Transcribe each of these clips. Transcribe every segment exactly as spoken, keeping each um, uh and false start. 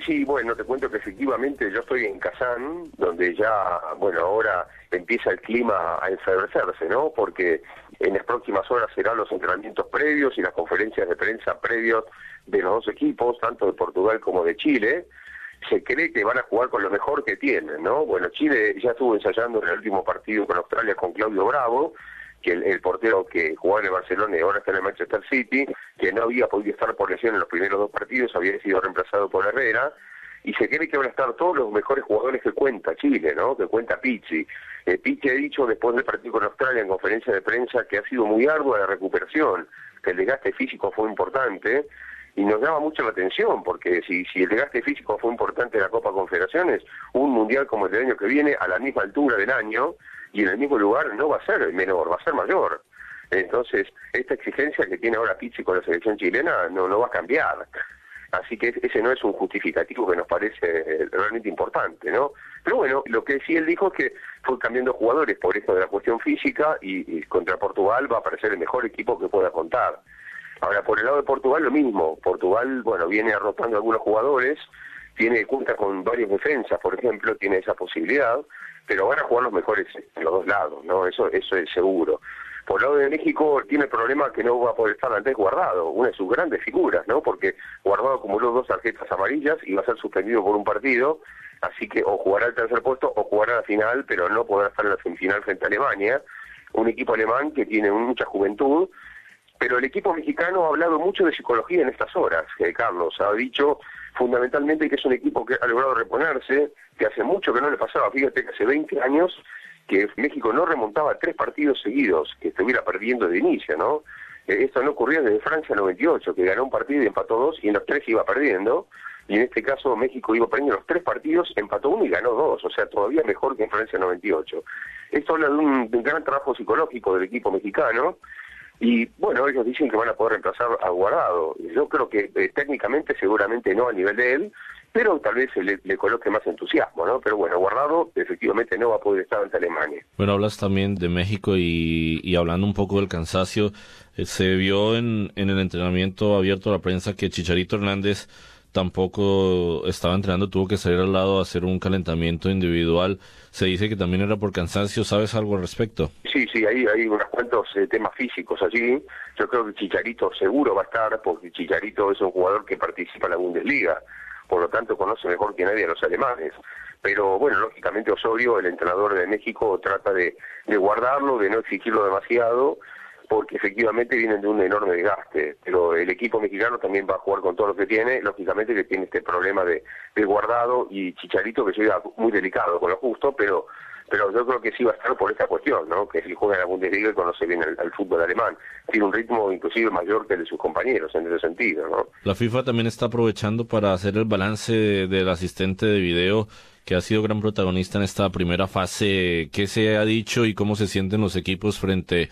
Sí, bueno, te cuento que efectivamente yo estoy en Kazán, donde ya, bueno, ahora empieza el clima a enfervecerse, ¿no? Porque en las próximas horas serán los entrenamientos previos y las conferencias de prensa previos de los dos equipos, tanto de Portugal como de Chile. Se cree que van a jugar con lo mejor que tienen, ¿no? Bueno, Chile ya estuvo ensayando en el último partido con Australia con Claudio Bravo, que el, el portero que jugaba en el Barcelona y ahora está en el Manchester City, que no había podido estar por lesión en los primeros dos partidos, había sido reemplazado por Herrera, y se cree que van a estar todos los mejores jugadores que cuenta Chile, ¿no? Que cuenta Pizzi. Eh, Pizzi ha dicho después del partido con Australia en conferencia de prensa que ha sido muy ardua la recuperación, que el desgaste físico fue importante, y nos llama mucho la atención, porque si, si el desgaste físico fue importante en la Copa Confederaciones, un mundial como el del año que viene, a la misma altura del año, y en el mismo lugar, no va a ser menor, va a ser mayor. Entonces, esta exigencia que tiene ahora Pizzi con la selección chilena no, no va a cambiar. Así que ese no es un justificativo que nos parece realmente importante, ¿no? Pero bueno, lo que sí él dijo es que fue cambiando jugadores por esto de la cuestión física, y, y contra Portugal va a aparecer el mejor equipo que pueda contar. Ahora, por el lado de Portugal lo mismo. Portugal, bueno, viene arrotando a algunos jugadores, tiene cuenta con varios defensas, por ejemplo, tiene esa posibilidad, pero van a jugar los mejores en los dos lados, ¿no? Eso eso es seguro. Por el lado de México tiene el problema que no va a poder estar antes Guardado, una de sus grandes figuras, ¿no? Porque Guardado acumuló dos tarjetas amarillas y va a ser suspendido por un partido, así que o jugará el tercer puesto o jugará la final, pero no podrá estar en la semifinal frente a Alemania, un equipo alemán que tiene mucha juventud. Pero el equipo mexicano ha hablado mucho de psicología en estas horas, que Carlos ha dicho fundamentalmente que es un equipo que ha logrado reponerse, que hace mucho que no le pasaba. Fíjate que hace veinte años que México no remontaba tres partidos seguidos, que estuviera perdiendo de inicio, ¿no? Eh, esto no ocurría desde Francia noventa y ocho, que ganó un partido y empató dos, y en los tres iba perdiendo, y en este caso México iba perdiendo los tres partidos, empató uno y ganó dos, o sea, todavía mejor que en Francia noventa y ocho. Esto habla de un, de un gran trabajo psicológico del equipo mexicano. Y bueno, ellos dicen que van a poder reemplazar a Guardado. Yo creo que eh, técnicamente seguramente no a nivel de él, pero tal vez le, le coloque más entusiasmo, ¿no? Pero bueno, Guardado efectivamente no va a poder estar ante Alemania. Bueno, hablas también de México y, y hablando un poco del cansancio, eh, se vio en, en el entrenamiento abierto a la prensa que Chicharito Hernández tampoco estaba entrenando, tuvo que salir al lado a hacer un calentamiento individual. Se dice que también era por cansancio. ¿Sabes algo al respecto? Sí, sí, hay, hay unos cuantos eh, temas físicos allí. Yo creo que Chicharito seguro va a estar, porque Chicharito es un jugador que participa en la Bundesliga, por lo tanto conoce mejor que nadie a los alemanes. Pero bueno, lógicamente Osorio, el entrenador de México, trata de, de guardarlo, de no exigirlo demasiado, porque efectivamente vienen de un enorme desgaste, pero el equipo mexicano también va a jugar con todo lo que tiene, lógicamente que tiene este problema de, de Guardado y Chicharito, que llega muy delicado con lo justo, pero pero yo creo que sí va a estar por esta cuestión, ¿no? Que él juega en la Bundesliga y conoce bien el, el fútbol alemán, tiene un ritmo inclusive mayor que el de sus compañeros en ese sentido, ¿no? La FIFA también está aprovechando para hacer el balance de, del asistente de video, que ha sido gran protagonista en esta primera fase. ¿Qué se ha dicho y cómo se sienten los equipos frente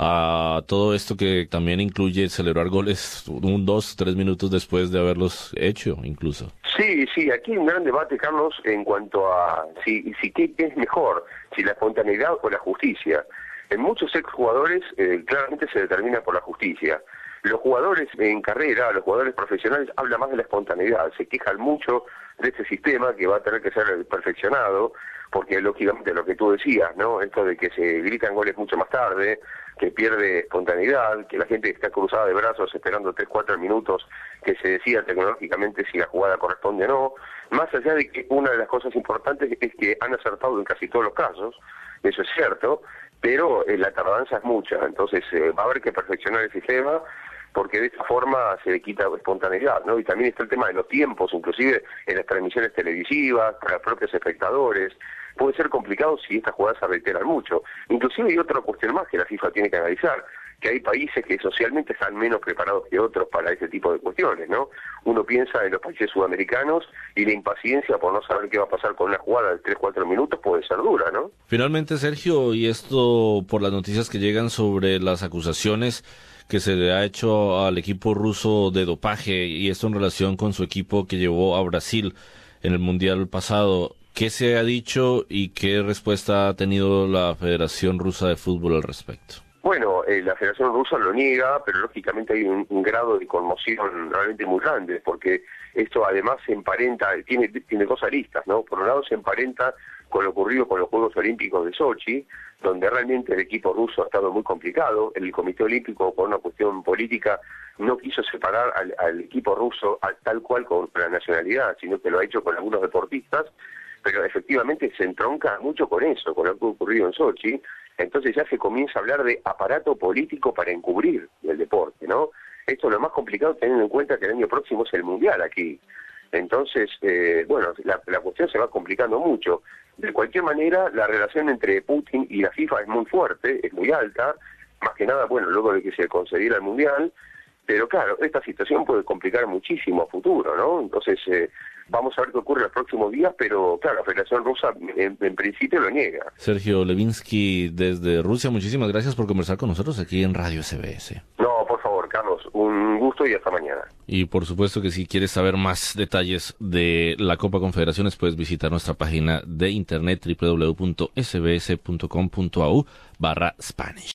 a todo esto que también incluye celebrar goles un, dos, tres minutos después de haberlos hecho incluso? Sí, sí, aquí hay un gran debate, Carlos, en cuanto a si, si qué, qué es mejor, si la espontaneidad o la justicia. En muchos exjugadores eh, claramente se determina por la justicia. Los jugadores en carrera, los jugadores profesionales, hablan más de la espontaneidad, se quejan mucho de este sistema que va a tener que ser perfeccionado, porque lógicamente lo que tú decías, ¿no? Esto de que se gritan goles mucho más tarde, que pierde espontaneidad, que la gente está cruzada de brazos esperando tres, cuatro minutos que se decida tecnológicamente si la jugada corresponde o no, más allá de que una de las cosas importantes es que han acertado en casi todos los casos, eso es cierto, pero eh, la tardanza es mucha, entonces eh, va a haber que perfeccionar el sistema, porque de esta forma se le quita espontaneidad, ¿no? Y también está el tema de los tiempos, inclusive en las transmisiones televisivas, para los propios espectadores. Puede ser complicado si estas jugadas se reiteran mucho. Inclusive hay otra cuestión más que la FIFA tiene que analizar, que hay países que socialmente están menos preparados que otros para ese tipo de cuestiones, ¿no? Uno piensa en los países sudamericanos y la impaciencia por no saber qué va a pasar con una jugada de tres, cuatro minutos puede ser dura, ¿no? Finalmente, Sergio, y esto por las noticias que llegan sobre las acusaciones que se le ha hecho al equipo ruso de dopaje, y esto en relación con su equipo que llevó a Brasil en el Mundial pasado. ¿Qué se ha dicho y qué respuesta ha tenido la Federación Rusa de Fútbol al respecto? Bueno, eh, la Federación Rusa lo niega, pero lógicamente hay un, un grado de conmoción realmente muy grande, porque esto además se emparenta, tiene, tiene dos aristas, ¿no? Por un lado se emparenta con lo ocurrido con los Juegos Olímpicos de Sochi, donde realmente el equipo ruso ha estado muy complicado. El Comité Olímpico, por una cuestión política, no quiso separar al, al equipo ruso a, tal cual con la nacionalidad, sino que lo ha hecho con algunos deportistas, pero efectivamente se entronca mucho con eso, con lo que ha ocurrido en Sochi. Entonces ya se comienza a hablar de aparato político para encubrir el deporte, ¿no? Esto es lo más complicado teniendo en cuenta que el año próximo es el Mundial aquí. Entonces, eh, bueno, la, la cuestión se va complicando mucho. De cualquier manera, la relación entre Putin y la FIFA es muy fuerte, es muy alta, más que nada, bueno, luego de que se concediera el Mundial, pero claro, esta situación puede complicar muchísimo a futuro, ¿no? Entonces, eh, vamos a ver qué ocurre en los próximos días, pero claro, la Federación Rusa en, en principio lo niega. Sergio Levinsky, desde Rusia, muchísimas gracias por conversar con nosotros aquí en Radio S B S. No, por favor, Carlos, un gusto y hasta mañana. Y por supuesto que si quieres saber más detalles de la Copa Confederaciones, puedes visitar nuestra página de internet doble u doble u doble u punto s b s punto com punto a u barra Spanish.